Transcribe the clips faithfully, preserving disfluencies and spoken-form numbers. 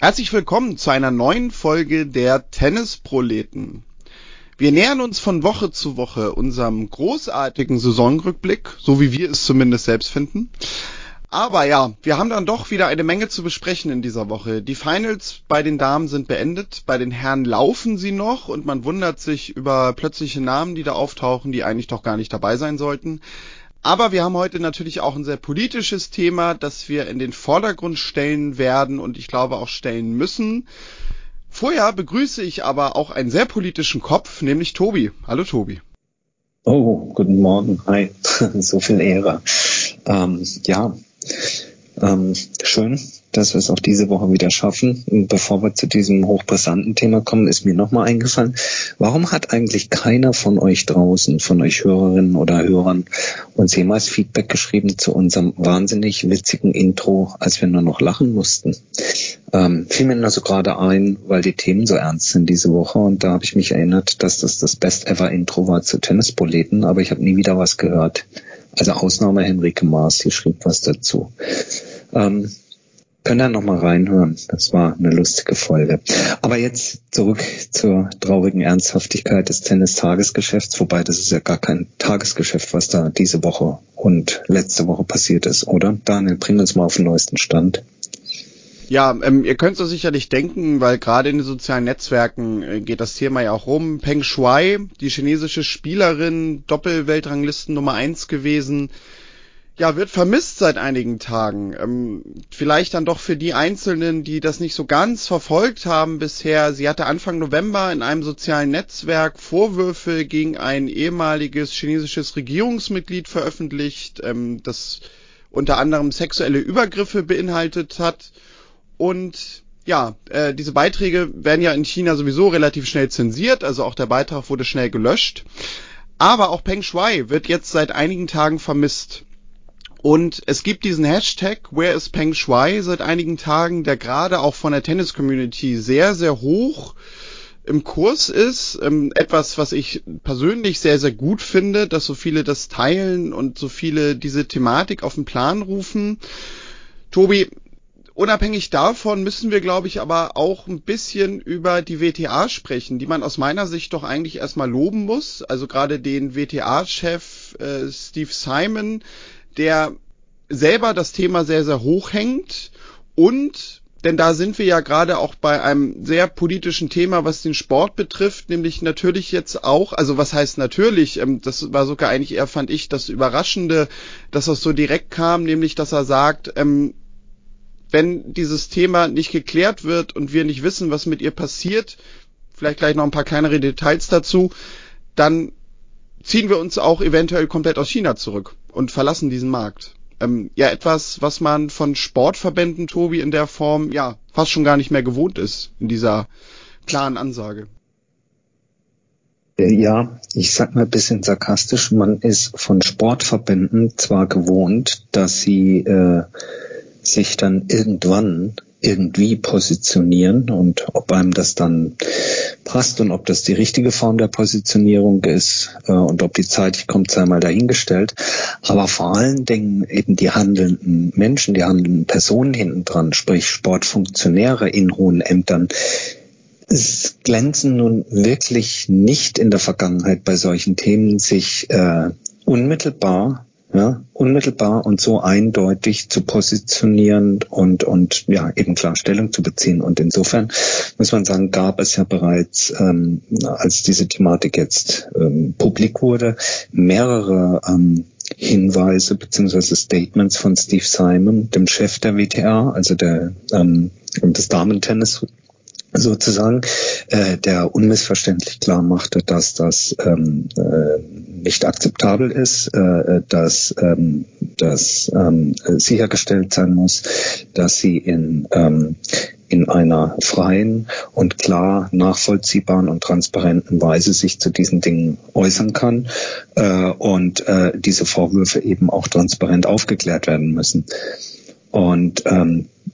Herzlich willkommen zu einer neuen Folge der Tennisproleten. Wir nähern uns von Woche zu Woche unserem großartigen Saisonrückblick, so wie wir es zumindest selbst finden. Aber ja, wir haben dann doch wieder eine Menge zu besprechen in dieser Woche. Die Finals bei den Damen sind beendet, bei den Herren laufen sie noch und man wundert sich über plötzliche Namen, die da auftauchen, die eigentlich doch gar nicht dabei sein sollten. Aber wir haben heute natürlich auch ein sehr politisches Thema, das wir in den Vordergrund stellen werden und ich glaube auch stellen müssen. Vorher begrüße ich aber auch einen sehr politischen Kopf, nämlich Tobi. Hallo Tobi. Oh, guten Morgen. Hi. So viel Ehre. Ähm, ja, ähm, schön, dass wir es auch diese Woche wieder schaffen. Und bevor wir zu diesem hochbrisanten Thema kommen, ist mir nochmal eingefallen, warum hat eigentlich keiner von euch draußen, von euch Hörerinnen oder Hörern, uns jemals Feedback geschrieben zu unserem wahnsinnig witzigen Intro, als wir nur noch lachen mussten? Ähm, fiel mir also gerade ein, weil die Themen so ernst sind diese Woche und da habe ich mich erinnert, dass das das Best-Ever-Intro war zu Tennisproleten, aber ich habe nie wieder was gehört. Also Ausnahme Henrike Maas, die schrieb was dazu. Ähm, könnt ihr noch mal reinhören. Das war eine lustige Folge. Aber jetzt zurück zur traurigen Ernsthaftigkeit des Tennis-Tagesgeschäfts, wobei das ist ja gar kein Tagesgeschäft, was da diese Woche und letzte Woche passiert ist, oder? Daniel, bring uns mal auf den neuesten Stand. Ja, ähm, ihr könnt es sicherlich denken, weil gerade in den sozialen Netzwerken äh, geht das Thema ja auch rum. Peng Shuai, die chinesische Spielerin, Doppelweltranglisten Nummer eins gewesen, ja, wird vermisst seit einigen Tagen. Ähm, vielleicht dann doch für die Einzelnen, die das nicht so ganz verfolgt haben bisher. Sie hatte Anfang November in einem sozialen Netzwerk Vorwürfe gegen ein ehemaliges chinesisches Regierungsmitglied veröffentlicht, ähm, das unter anderem sexuelle Übergriffe beinhaltet hat. Und ja, äh, diese Beiträge werden ja in China sowieso relativ schnell zensiert, also auch der Beitrag wurde schnell gelöscht. Aber auch Peng Shuai wird jetzt seit einigen Tagen vermisst. Und es gibt diesen Hashtag Where is Peng Shuai seit einigen Tagen, der gerade auch von der Tennis-Community sehr, sehr hoch im Kurs ist. Ähm, etwas, was ich persönlich sehr, sehr gut finde, dass so viele das teilen und so viele diese Thematik auf den Plan rufen. Tobi, unabhängig davon müssen wir, glaube ich, aber auch ein bisschen über die W T A sprechen, die man aus meiner Sicht doch eigentlich erstmal loben muss. Also gerade den W T A-Chef äh, Steve Simon, der selber das Thema sehr, sehr hoch hängt und, denn da sind wir ja gerade auch bei einem sehr politischen Thema, was den Sport betrifft, nämlich natürlich jetzt auch, also was heißt natürlich, ähm, das war sogar eigentlich eher, fand ich, das Überraschende, dass das so direkt kam, nämlich, dass er sagt, ähm, wenn dieses Thema nicht geklärt wird und wir nicht wissen, was mit ihr passiert, vielleicht gleich noch ein paar kleinere Details dazu, dann ziehen wir uns auch eventuell komplett aus China zurück und verlassen diesen Markt. Ähm, ja, etwas, was man von Sportverbänden, Tobi, in der Form, ja, fast schon gar nicht mehr gewohnt ist, in dieser klaren Ansage. Ja, ich sag mal ein bisschen sarkastisch, man ist von Sportverbänden zwar gewohnt, dass sie äh, sich dann irgendwann irgendwie positionieren und ob einem das dann passt und ob das die richtige Form der Positionierung ist äh, und ob die zeitig kommt, sei mal dahingestellt. Aber vor allen Dingen eben die handelnden Menschen, die handelnden Personen hinten dran, sprich Sportfunktionäre in hohen Ämtern, es glänzen nun wirklich nicht in der Vergangenheit bei solchen Themen, sich äh, unmittelbar Ja, unmittelbar und so eindeutig zu positionieren und und ja eben klar Stellung zu beziehen. Und insofern muss man sagen, gab es ja bereits, ähm, als diese Thematik jetzt ähm, publik wurde, mehrere ähm, Hinweise beziehungsweise Statements von Steve Simon, dem Chef der W T A, also der ähm, des Damentennis sozusagen, äh, der unmissverständlich klar machte, dass das ähm, äh, nicht akzeptabel ist, äh, dass ähm, dass ähm, sichergestellt sein muss, dass sie in ähm, in einer freien und klar nachvollziehbaren und transparenten Weise sich zu diesen Dingen äußern kann äh, und äh, diese Vorwürfe eben auch transparent aufgeklärt werden müssen. Und ähm,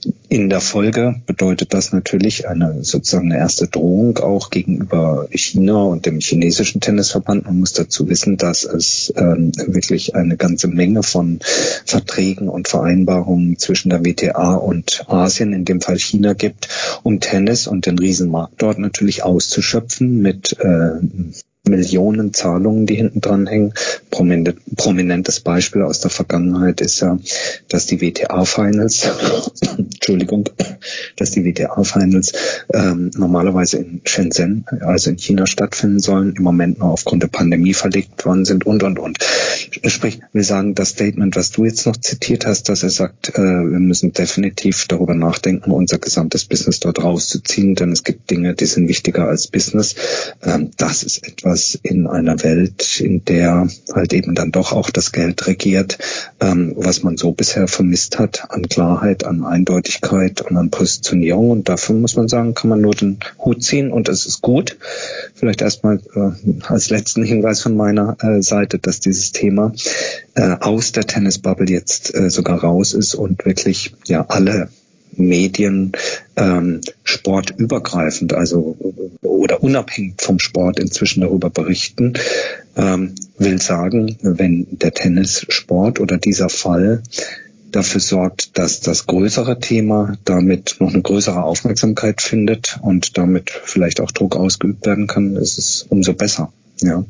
in der Folge bedeutet das natürlich eine sozusagen eine erste Drohung auch gegenüber China und dem chinesischen Tennisverband. Man muss dazu wissen, dass es ähm, wirklich eine ganze Menge von Verträgen und Vereinbarungen zwischen der W T A und Asien, in dem Fall China, gibt, um Tennis und den Riesenmarkt dort natürlich auszuschöpfen mit äh, Millionen Zahlungen, die hinten dran hängen. Prominent, prominentes Beispiel aus der Vergangenheit ist ja, dass die W T A-Finals, Entschuldigung, dass die W T A-Finals ähm, normalerweise in Shenzhen, also in China, stattfinden sollen, im Moment nur aufgrund der Pandemie verlegt worden sind und, und, und. Sprich, wir sagen, das Statement, was du jetzt noch zitiert hast, dass er sagt, äh, wir müssen definitiv darüber nachdenken, unser gesamtes Business dort rauszuziehen, denn es gibt Dinge, die sind wichtiger als Business. Ähm, das ist etwas in einer Welt, in der halt eben dann doch auch das Geld regiert, ähm, was man so bisher vermisst hat an Klarheit, an Eindeutigkeit und an Positionierung. Und dafür muss man sagen, kann man nur den Hut ziehen und es ist gut. Vielleicht erstmal äh, als letzten Hinweis von meiner äh, Seite, dass dieses Thema äh, aus der Tennisbubble jetzt äh, sogar raus ist und wirklich ja alle Medien ähm, sportübergreifend, also oder unabhängig vom Sport inzwischen darüber berichten, ähm, will sagen, wenn der Tennissport oder dieser Fall dafür sorgt, dass das größere Thema damit noch eine größere Aufmerksamkeit findet und damit vielleicht auch Druck ausgeübt werden kann, ist es umso besser. Ja.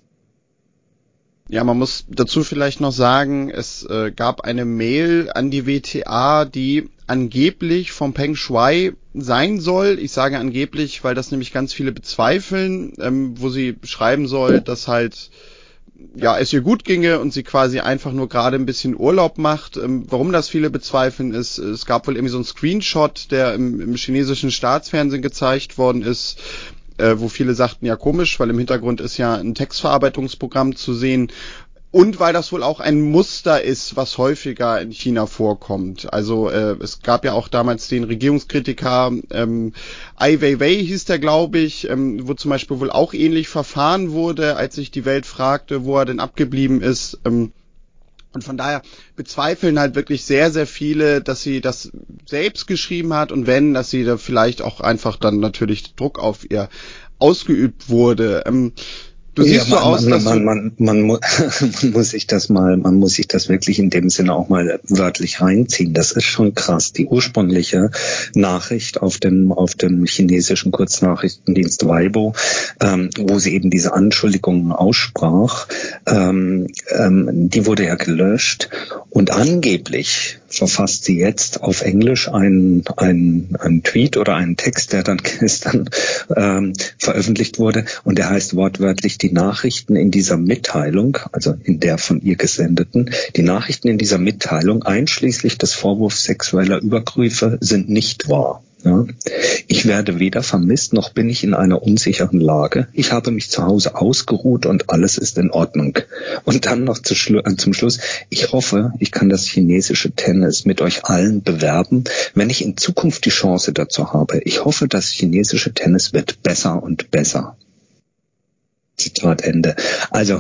Ja, man muss dazu vielleicht noch sagen, es äh, gab eine Mail an die W T A, die angeblich vom Peng Shuai sein soll. Ich sage angeblich, weil das nämlich ganz viele bezweifeln, ähm, wo sie schreiben soll, dass halt ja es ihr gut ginge und sie quasi einfach nur gerade ein bisschen Urlaub macht. Ähm, warum das viele bezweifeln ist, es gab wohl irgendwie so einen Screenshot, der im, im chinesischen Staatsfernsehen gezeigt worden ist, Äh, wo viele sagten, ja komisch, weil im Hintergrund ist ja ein Textverarbeitungsprogramm zu sehen und weil das wohl auch ein Muster ist, was häufiger in China vorkommt. Also äh, es gab ja auch damals den Regierungskritiker ähm, Ai Weiwei hieß der, glaube ich, ähm, wo zum Beispiel wohl auch ähnlich verfahren wurde, als sich die Welt fragte, wo er denn abgeblieben ist. Ähm, Und von daher bezweifeln halt wirklich sehr, sehr viele, dass sie das selbst geschrieben hat und wenn, dass sie da vielleicht auch einfach dann natürlich Druck auf ihr ausgeübt wurde. Ähm, du Ja, siehst so man, aus, man, dass man, du... man, man, mu- man muss sich das mal, man muss sich das wirklich in dem Sinne auch mal wörtlich reinziehen. Das ist schon krass. Die ursprüngliche Nachricht auf dem, auf dem chinesischen Kurznachrichtendienst Weibo, ähm, wo sie eben diese Anschuldigungen aussprach, ähm, ähm, die wurde ja gelöscht und angeblich verfasst sie jetzt auf Englisch einen, einen, einen Tweet oder einen Text, der dann gestern ähm, veröffentlicht wurde und der heißt wortwörtlich die Nachrichten in dieser Mitteilung, also in der von ihr gesendeten, die Nachrichten in dieser Mitteilung einschließlich des Vorwurfs sexueller Übergriffe sind nicht wahr. Ja. Ich werde weder vermisst, noch bin ich in einer unsicheren Lage. Ich habe mich zu Hause ausgeruht und alles ist in Ordnung. Und dann noch zu Schlu- äh, zum Schluss, ich hoffe, ich kann das chinesische Tennis mit euch allen bewerben, wenn ich in Zukunft die Chance dazu habe. Ich hoffe, das chinesische Tennis wird besser und besser. Zitat Ende. Also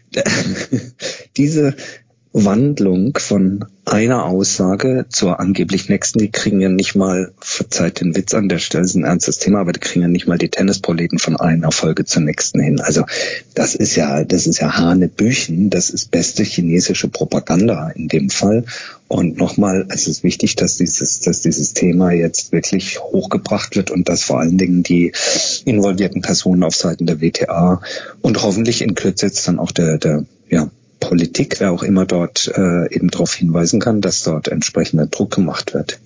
diese Wandlung von einer Aussage zur angeblich nächsten, die kriegen ja nicht mal, verzeiht den Witz an der Stelle, ist ein ernstes Thema, aber die kriegen ja nicht mal die Tennisproleten von einer Folge zur nächsten hin. Also das ist ja, das ist ja Hanebüchen, das ist beste chinesische Propaganda in dem Fall. Und nochmal, es ist wichtig, dass dieses, dass dieses Thema jetzt wirklich hochgebracht wird und dass vor allen Dingen die involvierten Personen auf Seiten der W T A und hoffentlich in Kürze jetzt dann auch der, der, ja, Politik, wer auch immer dort äh, eben darauf hinweisen kann, dass dort entsprechender Druck gemacht wird.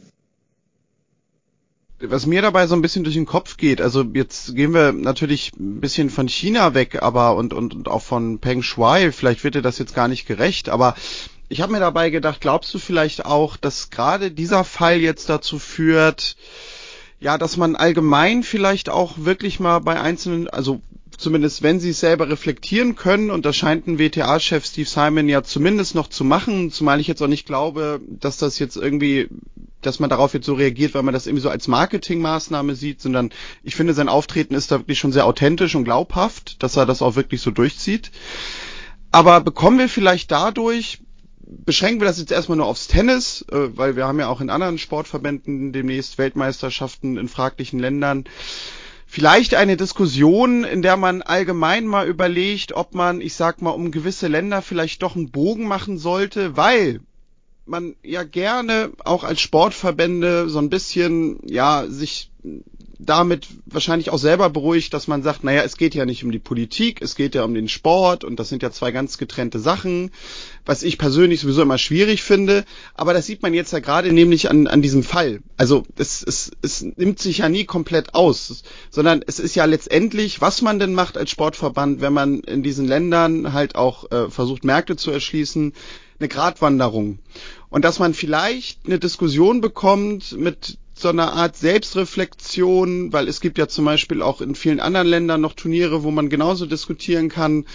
Was mir dabei so ein bisschen durch den Kopf geht, also jetzt gehen wir natürlich ein bisschen von China weg, aber und und, und auch von Peng Shuai, vielleicht wird dir das jetzt gar nicht gerecht, aber ich habe mir dabei gedacht, glaubst du vielleicht auch, dass gerade dieser Fall jetzt dazu führt, ja, dass man allgemein vielleicht auch wirklich mal bei einzelnen, also zumindest wenn sie es selber reflektieren können, und das scheint ein W T A-Chef Steve Simon ja zumindest noch zu machen, zumal ich jetzt auch nicht glaube, dass das jetzt irgendwie, dass man darauf jetzt so reagiert, weil man das irgendwie so als Marketingmaßnahme sieht, sondern ich finde, sein Auftreten ist da wirklich schon sehr authentisch und glaubhaft, dass er das auch wirklich so durchzieht. Aber bekommen wir vielleicht dadurch beschränken wir das jetzt erstmal nur aufs Tennis, äh, weil wir haben ja auch in anderen Sportverbänden demnächst Weltmeisterschaften in fraglichen Ländern. Vielleicht eine Diskussion, in der man allgemein mal überlegt, ob man, ich sag mal, um gewisse Länder vielleicht doch einen Bogen machen sollte, weil man ja gerne auch als Sportverbände so ein bisschen, ja, sich damit wahrscheinlich auch selber beruhigt, dass man sagt, naja, es geht ja nicht um die Politik, es geht ja um den Sport und das sind ja zwei ganz getrennte Sachen, was ich persönlich sowieso immer schwierig finde, aber das sieht man jetzt ja gerade nämlich an, an diesem Fall. Also es, es, es nimmt sich ja nie komplett aus, sondern es ist ja letztendlich, was man denn macht als Sportverband, wenn man in diesen Ländern halt auch äh, versucht, Märkte zu erschließen, eine Gratwanderung. Und dass man vielleicht eine Diskussion bekommt mit so einer Art Selbstreflexion, weil es gibt ja zum Beispiel auch in vielen anderen Ländern noch Turniere, wo man genauso diskutieren kann,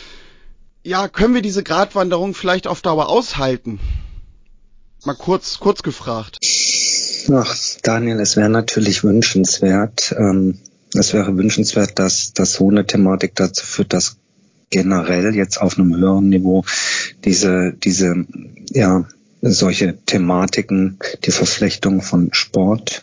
ja, können wir diese Gratwanderung vielleicht auf Dauer aushalten? Mal kurz, kurz gefragt. Ach, Daniel, es wäre natürlich wünschenswert, ähm, es wäre wünschenswert, dass, dass so eine Thematik dazu führt, dass generell jetzt auf einem höheren Niveau diese, diese, ja, solche Thematiken, die Verflechtung von Sport,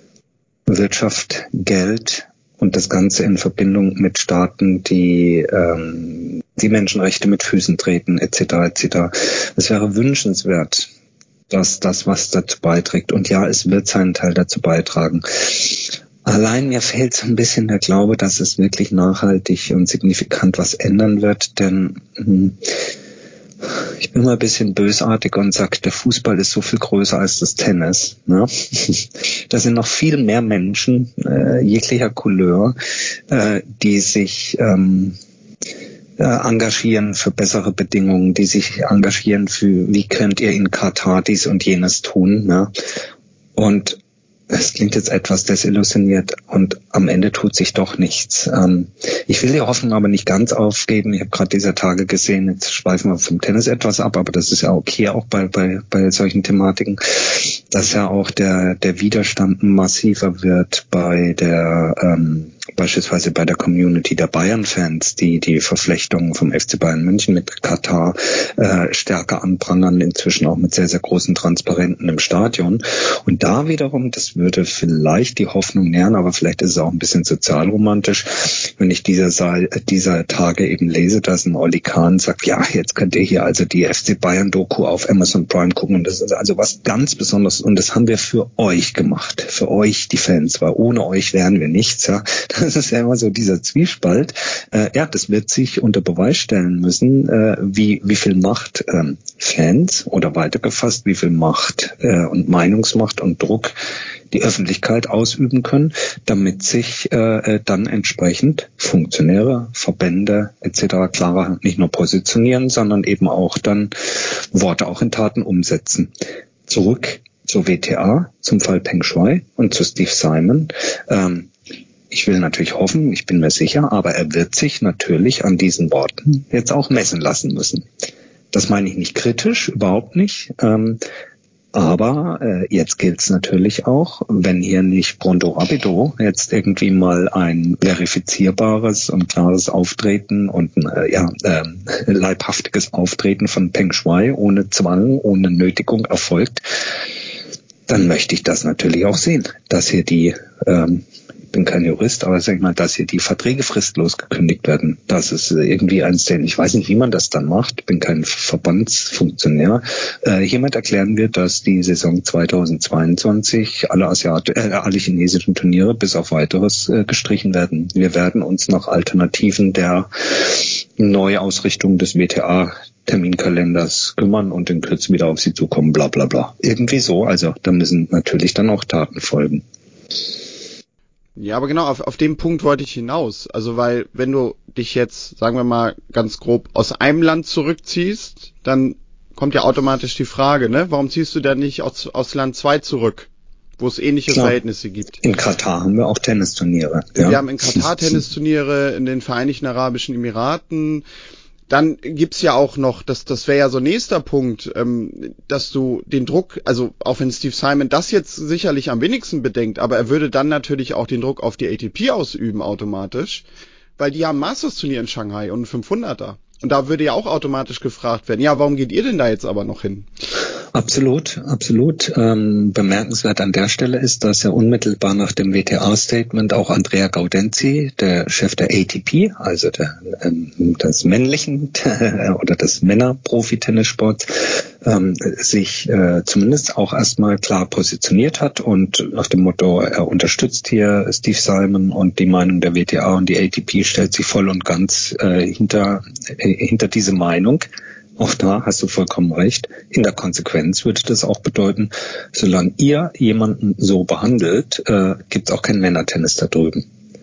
Wirtschaft, Geld und das Ganze in Verbindung mit Staaten, die ähm, die Menschenrechte mit Füßen treten, et cetera et cetera. Es wäre wünschenswert, dass das was dazu beiträgt. Und ja, es wird seinen Teil dazu beitragen. Allein mir fehlt so ein bisschen der Glaube, dass es wirklich nachhaltig und signifikant was ändern wird, denn hm, ich bin mal ein bisschen bösartig und sage, der Fußball ist so viel größer als das Tennis. Ne? Da sind noch viel mehr Menschen äh, jeglicher Couleur, äh, die sich ähm, äh, engagieren für bessere Bedingungen, die sich engagieren für, wie könnt ihr in Katar dies und jenes tun. Ne? Und es klingt jetzt etwas desillusioniert und am Ende tut sich doch nichts. Ähm, ich will die Hoffnung aber nicht ganz aufgeben. Ich habe gerade dieser Tage gesehen, jetzt schweifen wir vom Tennis etwas ab, aber das ist ja okay auch bei bei bei solchen Thematiken, dass ja auch der der Widerstand massiver wird bei der ähm, beispielsweise bei der Community der Bayern-Fans, die die Verflechtungen vom F C Bayern München mit Katar äh, stärker anprangern, inzwischen auch mit sehr, sehr großen Transparenten im Stadion. Und da wiederum, das würde vielleicht die Hoffnung nähren, aber vielleicht ist es auch ein bisschen sozialromantisch, wenn ich dieser, Saal, dieser Tage eben lese, dass ein Oli Kahn sagt, ja, jetzt könnt ihr hier also die F C Bayern-Doku auf Amazon Prime gucken und das ist also was ganz Besonderes und das haben wir für euch gemacht, für euch die Fans, weil ohne euch wären wir nichts, ja. Das ist ja immer so dieser Zwiespalt. Äh, ja, das wird sich unter Beweis stellen müssen, äh, wie wie viel Macht ähm, Fans oder weitergefasst, wie viel Macht äh, und Meinungsmacht und Druck die Öffentlichkeit ausüben können, damit sich äh, dann entsprechend Funktionäre, Verbände et cetera klarer nicht nur positionieren, sondern eben auch dann Worte auch in Taten umsetzen. Zurück zur W T A, zum Fall Peng Shuai und zu Steve Simon. Ähm, Ich will natürlich hoffen, ich bin mir sicher, aber er wird sich natürlich an diesen Worten jetzt auch messen lassen müssen. Das meine ich nicht kritisch, überhaupt nicht. Ähm, aber äh, jetzt gilt es natürlich auch, wenn hier nicht pronto rapido jetzt irgendwie mal ein verifizierbares und klares Auftreten und ein äh, ja, äh, leibhaftiges Auftreten von Peng Shuai ohne Zwang, ohne Nötigung erfolgt, dann möchte ich das natürlich auch sehen, dass hier die ähm, ich bin kein Jurist, aber sag ich mal, dass hier die Verträge fristlos gekündigt werden. Das ist irgendwie ein Stand. Ich weiß nicht, wie man das dann macht. Ich bin kein Verbandsfunktionär. Äh, hiermit erklären wir, dass die Saison zweitausendzweiundzwanzig alle Asiat äh, alle chinesischen Turniere bis auf weiteres äh, gestrichen werden. Wir werden uns nach Alternativen der Neuausrichtung des W T A Terminkalenders kümmern und in Kürze wieder auf sie zukommen, bla bla bla. Irgendwie so, also da müssen natürlich dann auch Taten folgen. Ja, aber genau, auf, auf den Punkt wollte ich hinaus. Also, weil, wenn du dich jetzt, sagen wir mal, ganz grob aus einem Land zurückziehst, dann kommt ja automatisch die Frage, ne? Warum ziehst du dann nicht aus, aus Land zwei zurück, wo es ähnliche Klar. Verhältnisse gibt? In Katar haben wir auch Tennisturniere. Ja. Wir haben in Katar Tennisturniere, in den Vereinigten Arabischen Emiraten. Dann gibt's ja auch noch, das, das wäre ja so nächster Punkt, ähm, dass du den Druck, also auch wenn Steve Simon das jetzt sicherlich am wenigsten bedenkt, aber er würde dann natürlich auch den Druck auf die A T P ausüben automatisch, weil die haben ein Masters-Turnier in Shanghai und ein fünfhunderter. Und da würde ja auch automatisch gefragt werden, ja, warum geht ihr denn da jetzt aber noch hin? Absolut, absolut. Ähm, bemerkenswert an der Stelle ist, dass ja unmittelbar nach dem W T A-Statement auch Andrea Gaudenzi, der Chef der A T P, also der, ähm, des männlichen oder des Männer-Profi-Tennissports, ähm, sich äh, zumindest auch erstmal klar positioniert hat und nach dem Motto, er unterstützt hier Steve Simon und die Meinung der W T A und die A T P stellt sich voll und ganz äh, hinter, äh, hinter diese Meinung. Auch da hast du vollkommen recht. In der Konsequenz würde das auch bedeuten, solange ihr jemanden so behandelt, äh, gibt es auch kein Männertennis da drüben.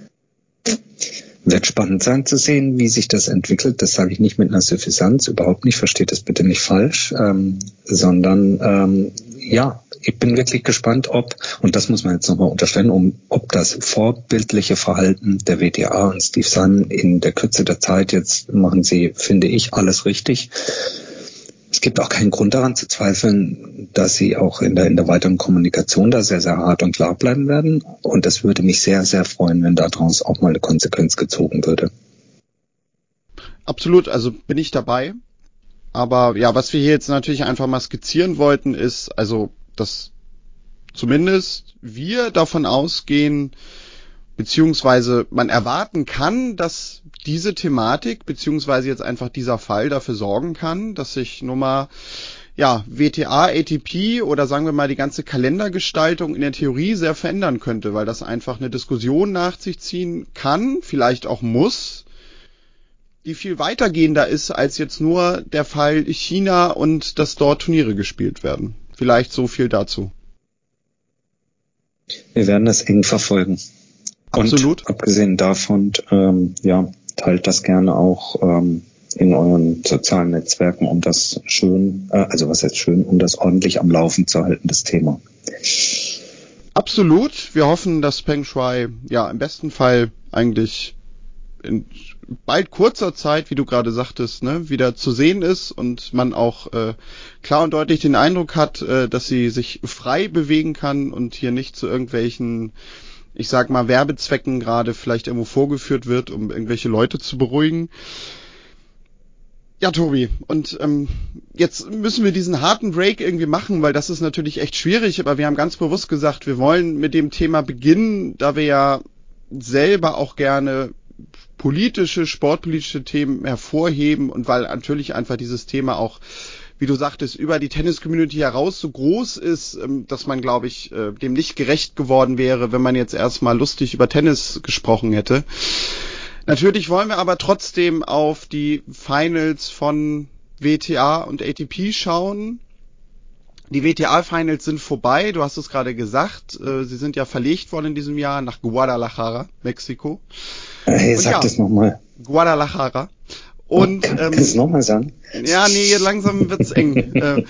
Wird spannend sein zu sehen, wie sich das entwickelt. Das sage ich nicht mit einer Suffisanz, überhaupt nicht, versteht das bitte nicht falsch, ähm, sondern ähm, ja, ich bin wirklich gespannt, ob, und das muss man jetzt nochmal unterstellen, um, ob das vorbildliche Verhalten der W T A und Steve Simon in der Kürze der Zeit, jetzt machen sie, finde ich, alles richtig. Es gibt auch keinen Grund daran zu zweifeln, dass sie auch in der, in der weiteren Kommunikation da sehr, sehr hart und klar bleiben werden. Und es würde mich sehr, sehr freuen, wenn daraus auch mal eine Konsequenz gezogen würde. Absolut, also bin ich dabei. Aber ja, was wir hier jetzt natürlich einfach mal skizzieren wollten, ist, also, dass zumindest wir davon ausgehen, beziehungsweise man erwarten kann, dass diese Thematik, beziehungsweise jetzt einfach dieser Fall dafür sorgen kann, dass sich nun mal, ja, W T A, A T P oder sagen wir mal die ganze Kalendergestaltung in der Theorie sehr verändern könnte, weil das einfach eine Diskussion nach sich ziehen kann, vielleicht auch muss, die viel weitergehender ist als jetzt nur der Fall China und dass dort Turniere gespielt werden. Vielleicht so viel dazu. Wir werden das eng verfolgen. Absolut. Und abgesehen davon, ähm, ja, teilt das gerne auch ähm, in euren sozialen Netzwerken, um das schön, äh, also was heißt schön, um das ordentlich am Laufen zu halten, das Thema. Absolut. Wir hoffen, dass Peng Shuai ja im besten Fall eigentlich in bald kurzer Zeit, wie du gerade sagtest, ne, wieder zu sehen ist und man auch äh, klar und deutlich den Eindruck hat, äh, dass sie sich frei bewegen kann und hier nicht zu irgendwelchen, ich sag mal, Werbezwecken gerade vielleicht irgendwo vorgeführt wird, um irgendwelche Leute zu beruhigen. Ja, Tobi, und ähm, jetzt müssen wir diesen harten Break irgendwie machen, weil das ist natürlich echt schwierig, aber wir haben ganz bewusst gesagt, wir wollen mit dem Thema beginnen, da wir ja selber auch gerne politische, sportpolitische Themen hervorheben und weil natürlich einfach dieses Thema auch, wie du sagtest, über die Tennis-Community heraus so groß ist, dass man, glaube ich, dem nicht gerecht geworden wäre, wenn man jetzt erstmal lustig über Tennis gesprochen hätte. Natürlich wollen wir aber trotzdem auf die Finals von W T A und A T P schauen. Die W T A-Finals sind vorbei, du hast es gerade gesagt, sie sind ja verlegt worden in diesem Jahr nach Guadalajara, Mexiko. Hey, sag ja, das nochmal. Guadalajara. Und, oh, kannst du es nochmal sagen? Ja, nee, langsam wird's eng. äh,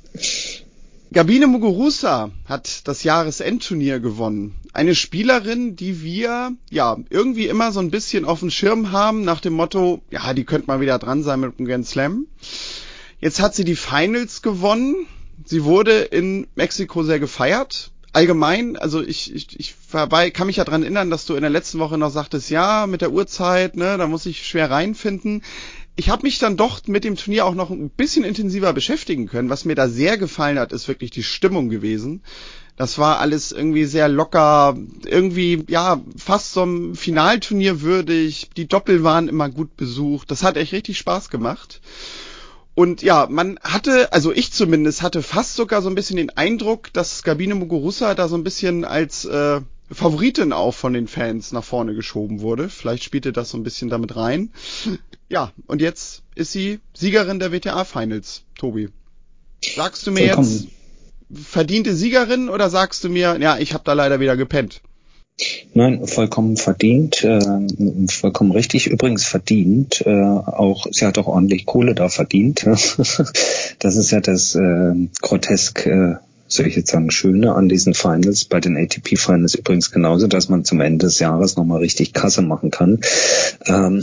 Gabine Muguruza hat das Jahresendturnier gewonnen. Eine Spielerin, die wir ja irgendwie immer so ein bisschen auf dem Schirm haben, nach dem Motto, ja, die könnte mal wieder dran sein mit dem Grand Slam. Jetzt hat sie die Finals gewonnen. Sie wurde in Mexiko sehr gefeiert. Allgemein, also ich, ich, ich vorbei, kann mich ja dran erinnern, dass du in der letzten Woche noch sagtest, ja, mit der Uhrzeit, ne, da muss ich schwer reinfinden. Ich habe mich dann doch mit dem Turnier auch noch ein bisschen intensiver beschäftigen können. Was mir da sehr gefallen hat, ist wirklich die Stimmung gewesen. Das war alles irgendwie sehr locker, irgendwie, ja, fast so einem Finalturnier würdig. Die Doppel waren immer gut besucht. Das hat echt richtig Spaß gemacht. Und ja, man hatte, also ich zumindest hatte fast sogar so ein bisschen den Eindruck, dass Gabine Muguruza da so ein bisschen als äh, Favoritin auch von den Fans nach vorne geschoben wurde. Vielleicht spielte das so ein bisschen damit rein. Ja, und jetzt ist sie Siegerin der W T A-Finals, Tobi. Sagst du mir Vollkommen. jetzt verdiente Siegerin oder sagst du mir, ja, ich habe da leider wieder gepennt? Nein, vollkommen verdient, äh, vollkommen richtig. Übrigens verdient, äh, auch sie hat auch ordentlich Kohle da verdient. Das ist ja das äh, grotesk, äh, soll ich jetzt sagen, Schöne an diesen Finals, bei den A T P-Finals übrigens genauso, dass man zum Ende des Jahres nochmal richtig Kasse machen kann. Ähm,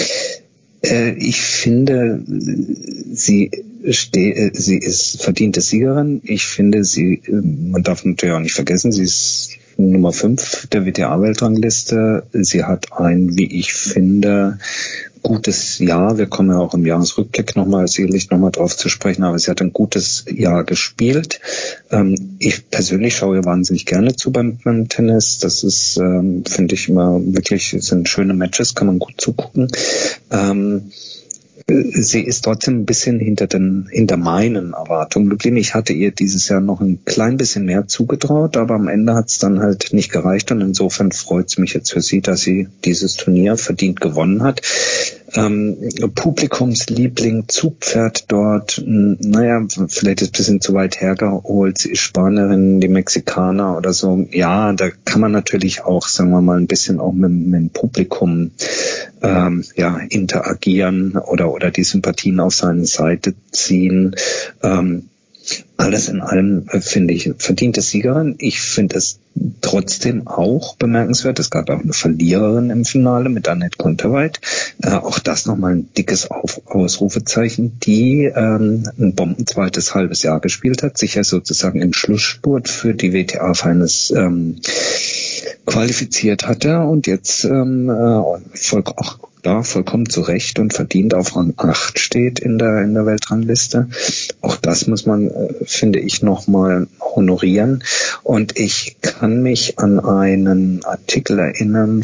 äh, ich finde, sie ste- sie ist verdiente Siegerin. Ich finde, sie, man darf natürlich auch nicht vergessen, sie ist Nummer fünf der W T A-Weltrangliste. Sie hat ein, wie ich finde, gutes Jahr. Wir kommen ja auch im Jahresrückblick nochmal, sicherlich nochmal drauf zu sprechen, aber sie hat ein gutes Jahr gespielt. Ähm, ich persönlich schaue ihr wahnsinnig gerne zu beim, beim Tennis. Das ist, ähm, finde ich immer wirklich, sind schöne Matches, kann man gut zugucken. Ähm, Sie ist trotzdem ein bisschen hinter den, hinter meinen Erwartungen geblieben. Ich hatte ihr dieses Jahr noch ein klein bisschen mehr zugetraut, aber am Ende hat es dann halt nicht gereicht und insofern freut es mich jetzt für sie, dass sie dieses Turnier verdient gewonnen hat. Ähm, Publikumsliebling, Zugpferd dort, naja, vielleicht ist ein bisschen zu weit hergeholt, sie ist Spanierin, die Mexikaner oder so. Ja, da kann man natürlich auch, sagen wir mal, ein bisschen auch mit, mit dem Publikum ähm, ja, interagieren oder, oder die Sympathien auf seine Seite ziehen. Ähm, Alles in allem äh, finde ich verdiente Siegerin. Ich finde es trotzdem auch bemerkenswert. Es gab auch eine Verliererin im Finale mit Anett Kontaveit. Äh, auch das nochmal ein dickes Auf- Ausrufezeichen, die ähm, ein bombenzweites halbes Jahr gespielt hat, sich ja sozusagen im Schlussspurt für die W T A-Finals ähm, qualifiziert hatte und jetzt ähm, äh, voll, auch da vollkommen zu Recht und verdient auf Rang acht steht in der in der Weltrangliste. Auch das muss man, äh, finde ich, nochmal honorieren. Und ich kann mich an einen Artikel erinnern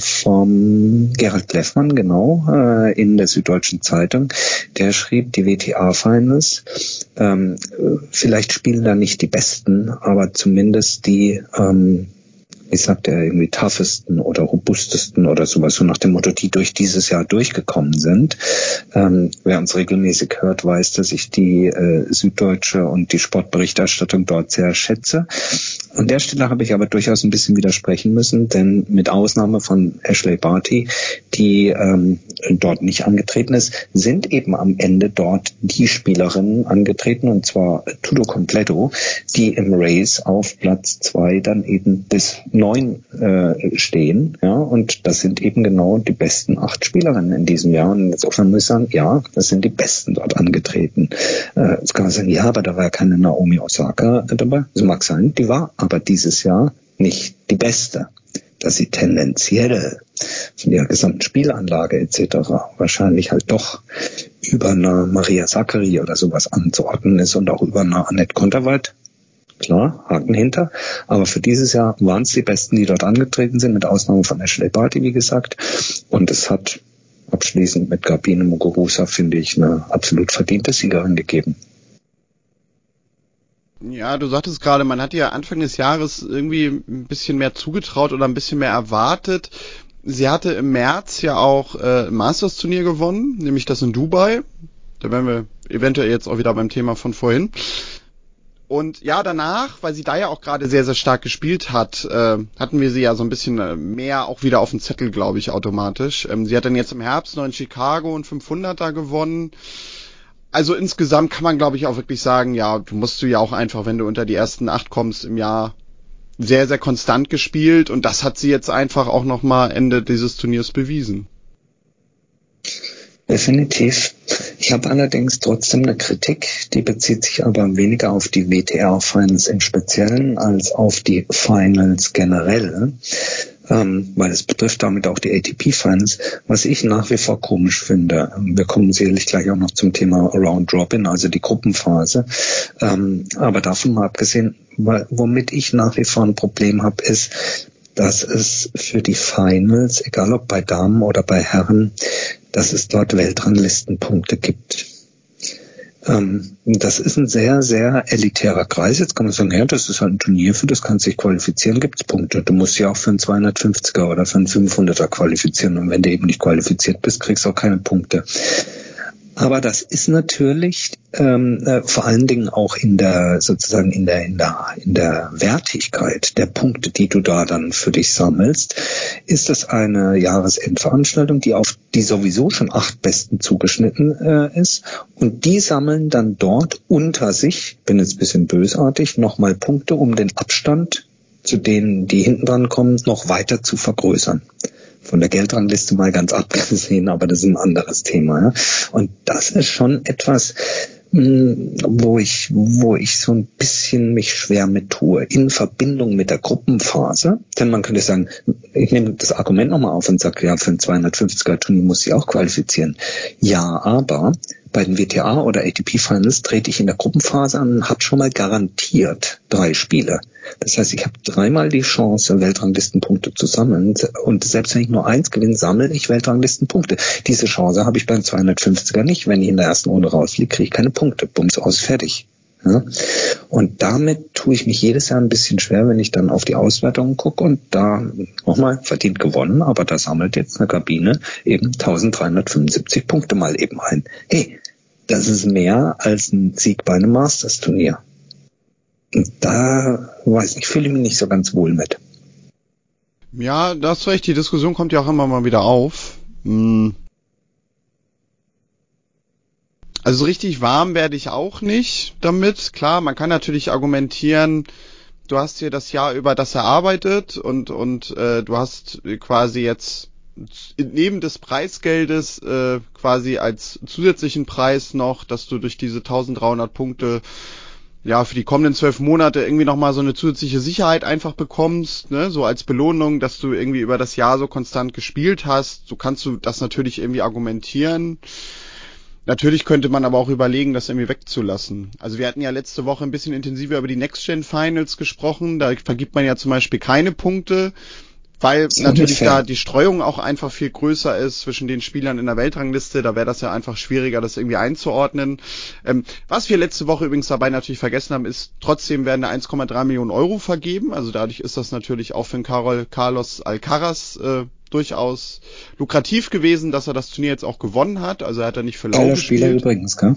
vom Gerald Kleffmann, genau, äh, in der Süddeutschen Zeitung. Der schrieb, die W T A-Finals, ähm, vielleicht spielen da nicht die Besten, aber zumindest die ähm, ich sagte ja irgendwie toughesten oder robustesten oder sowas, so nach dem Motto, die durch dieses Jahr durchgekommen sind. Ähm, wer uns regelmäßig hört, weiß, dass ich die äh, Süddeutsche und die Sportberichterstattung dort sehr schätze. An der Stelle habe ich aber durchaus ein bisschen widersprechen müssen, denn mit Ausnahme von Ashley Barty, die ähm, dort nicht angetreten ist, sind eben am Ende dort die Spielerinnen angetreten, und zwar Tutto Completo, die im Race auf Platz zwei dann eben bis neun äh, stehen, ja, und das sind eben genau die besten acht Spielerinnen in diesem Jahr, und insofern muss ich sagen, ja, das sind die Besten dort angetreten. Äh, jetzt kann man sagen, ja, aber da war ja keine Naomi Osaka dabei. Das mag sein, die war aber dieses Jahr nicht die Beste. Dass sie tendenziell von ihrer gesamten Spielanlage et cetera wahrscheinlich halt doch über eine Maria Sakkari oder sowas anzuordnen ist und auch über eine Anett Kontaveit. Klar, Haken hinter. Aber für dieses Jahr waren es die Besten, die dort angetreten sind, mit Ausnahme von Ashley Barty, wie gesagt. Und es hat abschließend mit Garbine Muguruza, finde ich, eine absolut verdiente Siegerin gegeben. Ja, du sagtest gerade, man hat ja Anfang des Jahres irgendwie ein bisschen mehr zugetraut oder ein bisschen mehr erwartet. Sie hatte im März ja auch äh, ein Masters-Turnier gewonnen, nämlich das in Dubai. Da wären wir eventuell jetzt auch wieder beim Thema von vorhin. Und ja, danach, weil sie da ja auch gerade sehr, sehr stark gespielt hat, äh, hatten wir sie ja so ein bisschen mehr auch wieder auf dem Zettel, glaube ich, automatisch. Ähm, sie hat dann jetzt im Herbst noch in Chicago einen fünfhunderter gewonnen. Also insgesamt kann man, glaube ich, auch wirklich sagen, ja, du musst du ja auch einfach, wenn du unter die ersten acht kommst im Jahr, sehr, sehr konstant gespielt, und das hat sie jetzt einfach auch nochmal Ende dieses Turniers bewiesen. Definitiv. Ich habe allerdings trotzdem eine Kritik, die bezieht sich aber weniger auf die W T A-Finals im Speziellen als auf die Finals generell, ähm, weil es betrifft damit auch die A T P-Finals, was ich nach wie vor komisch finde. Wir kommen sicherlich gleich auch noch zum Thema Round Robin, also die Gruppenphase, ähm, aber davon mal abgesehen, womit ich nach wie vor ein Problem habe, ist, dass es für die Finals, egal ob bei Damen oder bei Herren, dass es dort Weltranglistenpunkte gibt. Ähm, das ist ein sehr, sehr elitärer Kreis. Jetzt kann man sagen, ja, das ist halt ein Turnier, für das kannst du dich qualifizieren, gibt's Punkte. Du musst ja auch für einen zweihundertfünfziger oder für einen fünfhunderter qualifizieren. Und wenn du eben nicht qualifiziert bist, kriegst du auch keine Punkte. Aber das ist natürlich ähm, äh, vor allen Dingen auch in der sozusagen in der in der in der Wertigkeit der Punkte, die du da dann für dich sammelst, ist das eine Jahresendveranstaltung, die auf die sowieso schon acht Besten zugeschnitten äh, ist, und die sammeln dann dort unter sich, bin jetzt ein bisschen bösartig, nochmal Punkte, um den Abstand zu denen, die hinten dran kommen, noch weiter zu vergrößern. Von der Geldrangliste mal ganz abgesehen, aber das ist ein anderes Thema. Ja? Und das ist schon etwas, wo ich, wo ich so ein bisschen mich schwer mit tue, in Verbindung mit der Gruppenphase. Denn man könnte sagen, ich nehme das Argument nochmal auf und sage, ja, für ein zweihundertfünfziger Turnier muss ich auch qualifizieren. Ja, aber bei den W T A oder A T P Finals trete ich in der Gruppenphase an und habe schon mal garantiert drei Spiele. Das heißt, ich habe dreimal die Chance, Weltranglistenpunkte zu sammeln. Und selbst wenn ich nur eins gewinne, sammle ich Weltranglistenpunkte. Diese Chance habe ich beim zweihundertfünfziger nicht. Wenn ich in der ersten Runde rausfliege, kriege ich keine Punkte. Bums aus, fertig. Ja? Und damit tue ich mich jedes Jahr ein bisschen schwer, wenn ich dann auf die Auswertungen gucke und da nochmal verdient gewonnen, aber da sammelt jetzt eine Kabine eben dreizehnhundertfünfundsiebzig Punkte mal eben ein. Hey, das ist mehr als ein Sieg bei einem Masters-Turnier. Und da, weiß ich, fühle ich mich nicht so ganz wohl mit. Ja, da hast du recht, die Diskussion kommt ja auch immer mal wieder auf. Also richtig warm werde ich auch nicht damit. Klar, man kann natürlich argumentieren, du hast hier das Jahr über das erarbeitet und und äh, du hast quasi jetzt neben des Preisgeldes äh, quasi als zusätzlichen Preis noch, dass du durch diese dreizehnhundert Punkte ja für die kommenden zwölf Monate irgendwie nochmal so eine zusätzliche Sicherheit einfach bekommst, ne, so als Belohnung, dass du irgendwie über das Jahr so konstant gespielt hast. So kannst du das natürlich irgendwie argumentieren. Natürlich könnte man aber auch überlegen, das irgendwie wegzulassen. Also wir hatten ja letzte Woche ein bisschen intensiver über die Next-Gen-Finals gesprochen. Da vergibt man ja zum Beispiel keine Punkte, weil natürlich da die Streuung auch einfach viel größer ist zwischen den Spielern in der Weltrangliste. Da wäre das ja einfach schwieriger, das irgendwie einzuordnen. Ähm, was wir letzte Woche übrigens dabei natürlich vergessen haben, ist, trotzdem werden da eins Komma drei Millionen Euro vergeben. Also dadurch ist das natürlich auch für den Carol, Carlos Alcaraz äh, durchaus lukrativ gewesen, dass er das Turnier jetzt auch gewonnen hat. Also er hat da nicht für lau Geiler gespielt. Spieler übrigens, gell?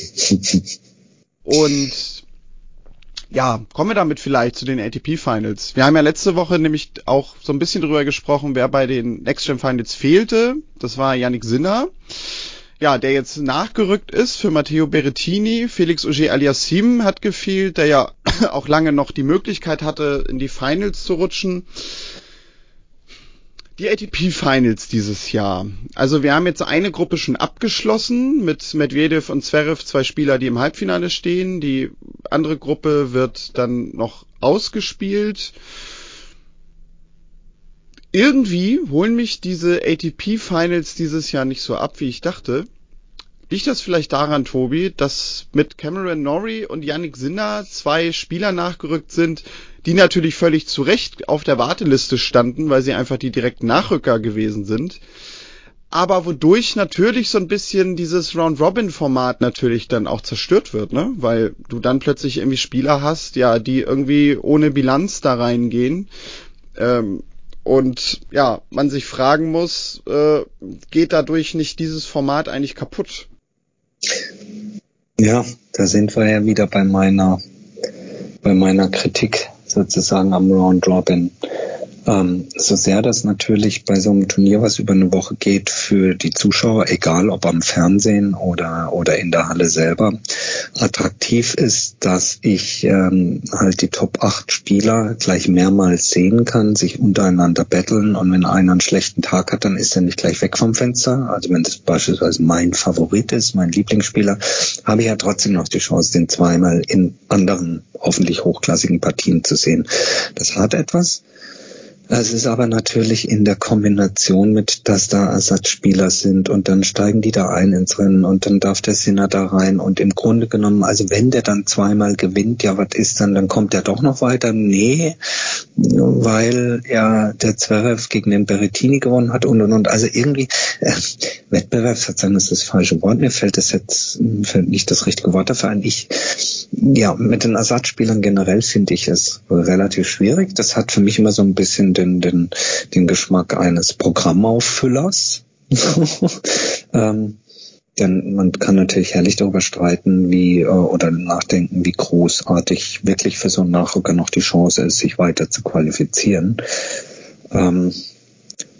Und ja, kommen wir damit vielleicht zu den A T P Finals. Wir haben ja letzte Woche nämlich auch so ein bisschen drüber gesprochen, wer bei den Next Gen Finals fehlte. Das war Jannik Sinner. Ja, der jetzt nachgerückt ist für Matteo Berrettini. Felix Auger-Aliassime hat gefehlt, der ja auch lange noch die Möglichkeit hatte, in die Finals zu rutschen. Die A T P Finals dieses Jahr. Also wir haben jetzt eine Gruppe schon abgeschlossen mit Medvedev und Zverev, zwei Spieler, die im Halbfinale stehen. Die andere Gruppe wird dann noch ausgespielt. Irgendwie holen mich diese A T P Finals dieses Jahr nicht so ab, wie ich dachte. Liegt das vielleicht daran, Tobi, dass mit Cameron Norrie und Jannik Sinner zwei Spieler nachgerückt sind, die natürlich völlig zu Recht auf der Warteliste standen, weil sie einfach die direkten Nachrücker gewesen sind, aber wodurch natürlich so ein bisschen dieses Round-Robin-Format natürlich dann auch zerstört wird, ne? Weil du dann plötzlich irgendwie Spieler hast, ja, die irgendwie ohne Bilanz da reingehen, ähm, und ja, man sich fragen muss, äh, geht dadurch nicht dieses Format eigentlich kaputt? Ja, da sind wir ja wieder bei meiner, bei meiner Kritik sozusagen am Round Robin. Ähm, so sehr das natürlich bei so einem Turnier, was über eine Woche geht, für die Zuschauer, egal ob am Fernsehen oder oder in der Halle selber, attraktiv ist, dass ich ähm, halt die Top acht Spieler gleich mehrmals sehen kann, sich untereinander betteln, und wenn einer einen schlechten Tag hat, dann ist er nicht gleich weg vom Fenster. Also wenn das beispielsweise mein Favorit ist, mein Lieblingsspieler, habe ich ja trotzdem noch die Chance, den zweimal in anderen, hoffentlich hochklassigen Partien zu sehen. Das hat etwas. Es ist aber natürlich in der Kombination mit, dass da Ersatzspieler sind und dann steigen die da ein ins Rennen und dann darf der Sinner da rein und im Grunde genommen, also wenn der dann zweimal gewinnt, ja, was ist dann, dann kommt der doch noch weiter? Nee, weil ja der Zverev gegen den Berrettini gewonnen hat und und und. Also irgendwie, äh, Wettbewerbsverzerrung ist das falsche Wort, mir fällt das jetzt, fällt nicht das richtige Wort dafür ein. Ich, ja, mit den Ersatzspielern generell finde ich es relativ schwierig. Das hat für mich immer so ein bisschen den, den, den Geschmack eines Programmauffüllers. ähm, denn man kann natürlich herrlich darüber streiten, wie, oder nachdenken, wie großartig wirklich für so einen Nachrücker noch die Chance ist, sich weiter zu qualifizieren. Ähm,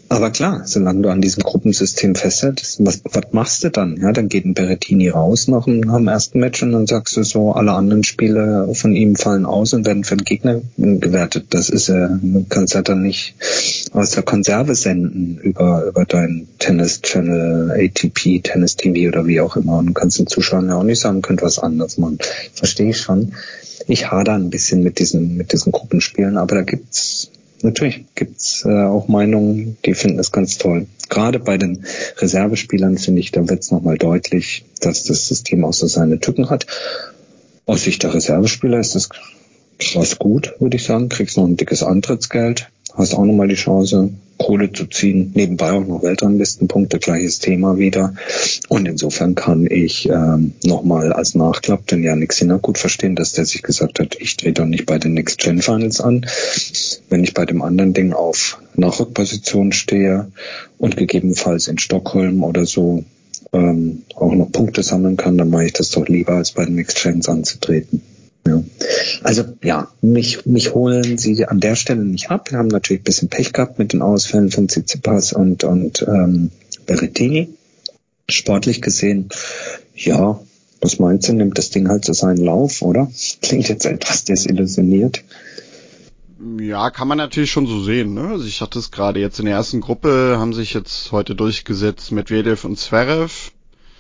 Aber klar, solange du an diesem Gruppensystem festhältst, was, was machst du dann? Ja, dann geht ein Berrettini raus nach dem, nach dem ersten Match und dann sagst du so, alle anderen Spiele von ihm fallen aus und werden für den Gegner gewertet. Das ist ja, du kannst ja dann nicht aus der Konserve senden über, über dein Tennis-Channel, A T P, Tennis-T V oder wie auch immer. Und du kannst den Zuschauern ja auch nicht sagen, könnt was anderes machen. Verstehe ich schon. Ich hader ein bisschen mit diesen, mit diesen Gruppenspielen, aber da gibt's Natürlich gibt's äh, auch Meinungen, die finden das ganz toll. Gerade bei den Reservespielern, finde ich, da wird's nochmal deutlich, dass das System auch so seine Tücken hat. Aus Sicht der Reservespieler ist das krass gut, würde ich sagen. Kriegst noch ein dickes Antrittsgeld, hast auch nochmal die Chance, Kohle zu ziehen, nebenbei auch noch Weltranglistenpunkte, gleiches Thema wieder. Und insofern kann ich ähm, nochmal als Nachklapp den Jannik Sinner gut verstehen, dass der sich gesagt hat, ich drehe doch nicht bei den Next-Gen-Finals an. Wenn ich bei dem anderen Ding auf Nachrückposition stehe und gegebenenfalls in Stockholm oder so ähm, auch noch Punkte sammeln kann, dann mache ich das doch lieber, als bei den Next-Gens anzutreten. Ja. Also ja, mich mich holen sie an der Stelle nicht ab. Wir haben natürlich ein bisschen Pech gehabt mit den Ausfällen von Tsitsipas und und ähm, Berrettini. Sportlich gesehen, ja, was meinst du, nimmt das Ding halt so seinen Lauf, oder? Klingt jetzt etwas desillusioniert. Ja, kann man natürlich schon so sehen, ne? Also ich hatte es gerade jetzt in der ersten Gruppe, haben sich jetzt heute durchgesetzt Medvedev und Zverev.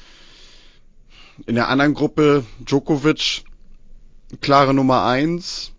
In der anderen Gruppe Djokovic, klare Nummer eins.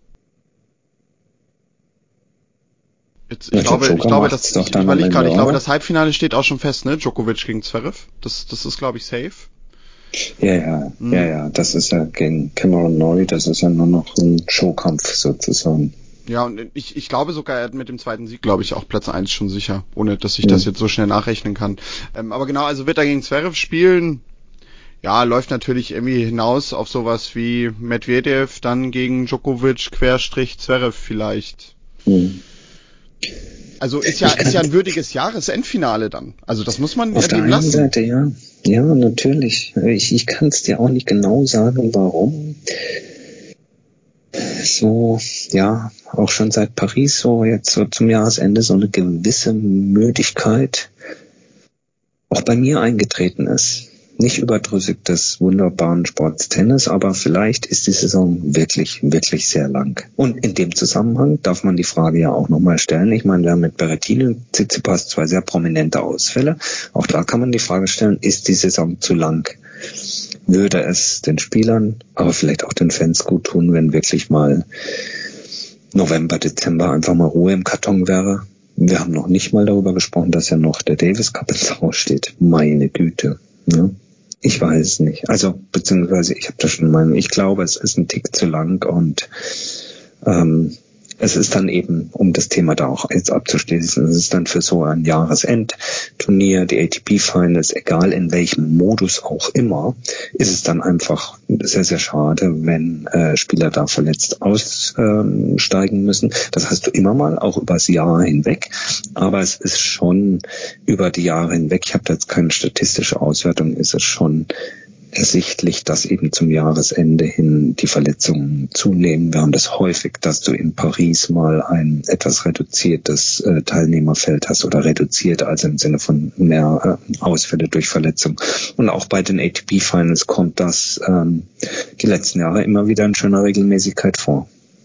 Jetzt, ich glaube, ich glaube, das, ich, ich überlege gerade, ich glaube, das Halbfinale steht auch schon fest, ne? Djokovic gegen Zverev. Das, das ist, glaube ich, safe. Ja, ja, mhm. ja, ja, das ist ja gegen Cameron Norrie, das ist ja nur noch ein Showkampf sozusagen. Ja, und ich, ich glaube sogar, er hat mit dem zweiten Sieg, glaube ich, auch Platz eins schon sicher, ohne dass ich mhm. das jetzt so schnell nachrechnen kann. Ähm, aber genau, also wird er gegen Zverev spielen. Ja, läuft natürlich irgendwie hinaus auf sowas wie Medvedev, dann gegen Djokovic, Querstrich, Zverev vielleicht. Mhm. Also ist ja, ist ja ein würdiges Jahresendfinale dann. Also das muss man auf der einen lassen. Seite, ja. Ja, natürlich. Ich, ich kann es dir auch nicht genau sagen, warum. So, ja, auch schon seit Paris so jetzt so zum Jahresende so eine gewisse Müdigkeit auch bei mir eingetreten ist. Nicht überdrüssig des wunderbaren Sports Tennis, aber vielleicht ist die Saison wirklich, wirklich sehr lang. Und in dem Zusammenhang darf man die Frage ja auch nochmal stellen. Ich meine, wir haben mit Berrettini und Tsitsipas zwei sehr prominente Ausfälle. Auch da kann man die Frage stellen, ist die Saison zu lang? Würde es den Spielern, aber vielleicht auch den Fans gut tun, wenn wirklich mal November, Dezember einfach mal Ruhe im Karton wäre? Wir haben noch nicht mal darüber gesprochen, dass ja noch der Davis Cup ins Haus steht. Meine Güte. Ja. Ich weiß es nicht. Also, beziehungsweise ich habe da schon Meinung. Ich glaube, es ist ein Tick zu lang und ähm, es ist dann eben, um das Thema da auch jetzt abzuschließen, es ist dann für so ein Jahresendturnier, die A T P Finals, egal in welchem Modus auch immer, ist es dann einfach sehr, sehr schade, wenn äh, Spieler da verletzt aussteigen ähm, müssen. Das hast du immer mal, auch über das Jahr hinweg, aber es ist schon über die Jahre hinweg, ich habe da jetzt keine statistische Auswertung, ist es schon ersichtlich, dass eben zum Jahresende hin die Verletzungen zunehmen. Wir haben das häufig, dass du in Paris mal ein etwas reduziertes äh, Teilnehmerfeld hast oder reduziert, also im Sinne von mehr äh, Ausfälle durch Verletzung. Und auch bei den A T P Finals kommt das ähm, die letzten Jahre immer wieder in schöner Regelmäßigkeit vor.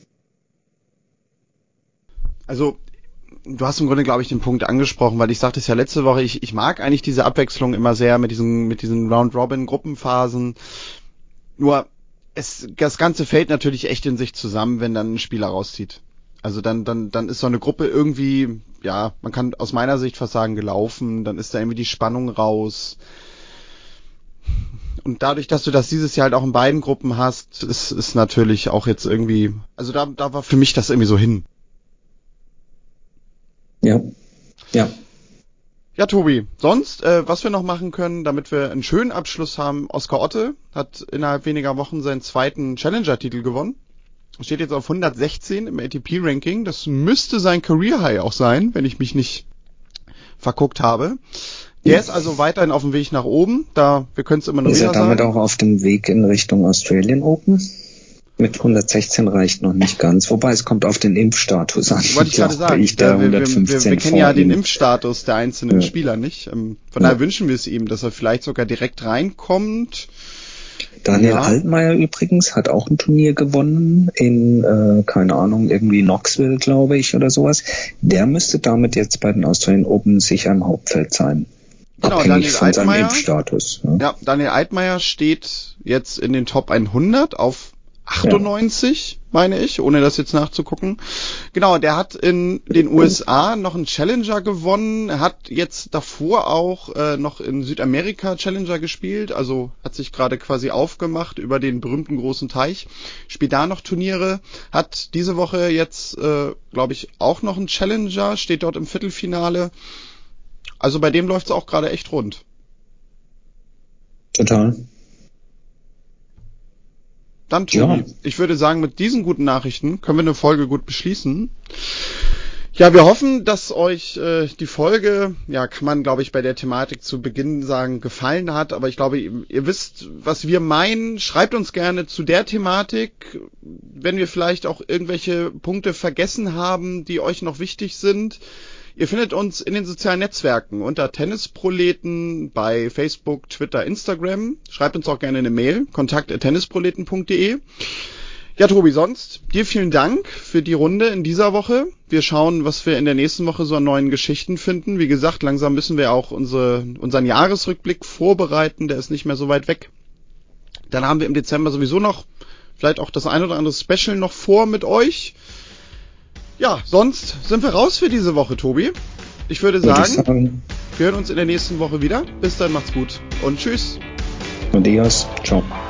Also du hast im Grunde, glaube ich, den Punkt angesprochen, weil ich sagte es ja letzte Woche, ich, ich mag eigentlich diese Abwechslung immer sehr mit diesen, mit diesen Round-Robin-Gruppenphasen. Nur, es, das Ganze fällt natürlich echt in sich zusammen, wenn dann ein Spieler rauszieht. Also dann, dann, dann ist so eine Gruppe irgendwie, ja, man kann aus meiner Sicht fast sagen, gelaufen, dann ist da irgendwie die Spannung raus. Und dadurch, dass du das dieses Jahr halt auch in beiden Gruppen hast, ist, ist natürlich auch jetzt irgendwie, also da, da war für mich das irgendwie so hin. Ja, ja. Ja, Tobi, sonst, äh, was wir noch machen können, damit wir einen schönen Abschluss haben, Oskar Otte hat innerhalb weniger Wochen seinen zweiten Challenger-Titel gewonnen. Steht jetzt auf hundertsechzehn im A T P-Ranking. Das müsste sein Career-High auch sein, wenn ich mich nicht verguckt habe. Der ist also weiterhin auf dem Weg nach oben. Da, wir können es immer nur wieder sagen. Ist er damit auch auf dem Weg in Richtung Australian Open? Mit hundertsechzehn reicht noch nicht ganz, wobei es kommt auf den Impfstatus an. Wollte ich gerade sagen, ich da ja, wir, wir, wir, wir kennen ja den ihm. Impfstatus der einzelnen ja. Spieler nicht. Von ja. daher wünschen wir es ihm, dass er vielleicht sogar direkt reinkommt. Daniel ja. Altmaier übrigens hat auch ein Turnier gewonnen in, äh, keine Ahnung, irgendwie Knoxville, glaube ich, oder sowas. Der müsste damit jetzt bei den Australian Open sicher im Hauptfeld sein. Genau, abhängig Daniel von Altmaier, seinem Impfstatus. Ja. ja, Daniel Altmaier steht jetzt in den Top hundert auf achtundneunzig, ja. meine ich, ohne das jetzt nachzugucken. Genau, der hat in den U S A noch einen Challenger gewonnen, er hat jetzt davor auch äh, noch in Südamerika Challenger gespielt, also hat sich gerade quasi aufgemacht über den berühmten großen Teich, spielt da noch Turniere, hat diese Woche jetzt, äh, glaube ich, auch noch einen Challenger, steht dort im Viertelfinale. Also bei dem läuft's auch gerade echt rund. Total. Dann, Tobi, ja. ich würde sagen, mit diesen guten Nachrichten können wir eine Folge gut beschließen. Ja, wir hoffen, dass euch äh, die Folge, ja, kann man, glaube ich, bei der Thematik zu Beginn sagen, gefallen hat. Aber ich glaube, ihr, ihr wisst, was wir meinen. Schreibt uns gerne zu der Thematik, wenn wir vielleicht auch irgendwelche Punkte vergessen haben, die euch noch wichtig sind. Ihr findet uns in den sozialen Netzwerken unter Tennisproleten bei Facebook, Twitter, Instagram. Schreibt uns auch gerne eine Mail, kontakt at tennisproleten punkt de. Ja, Tobi, sonst dir vielen Dank für die Runde in dieser Woche. Wir schauen, was wir in der nächsten Woche so an neuen Geschichten finden. Wie gesagt, langsam müssen wir auch unsere, unseren Jahresrückblick vorbereiten. Der ist nicht mehr so weit weg. Dann haben wir im Dezember sowieso noch vielleicht auch das ein oder andere Special noch vor mit euch. Ja, sonst sind wir raus für diese Woche, Tobi. Ich würde sagen, würde ich sagen, wir hören uns in der nächsten Woche wieder. Bis dann, macht's gut und tschüss. Adios, ciao.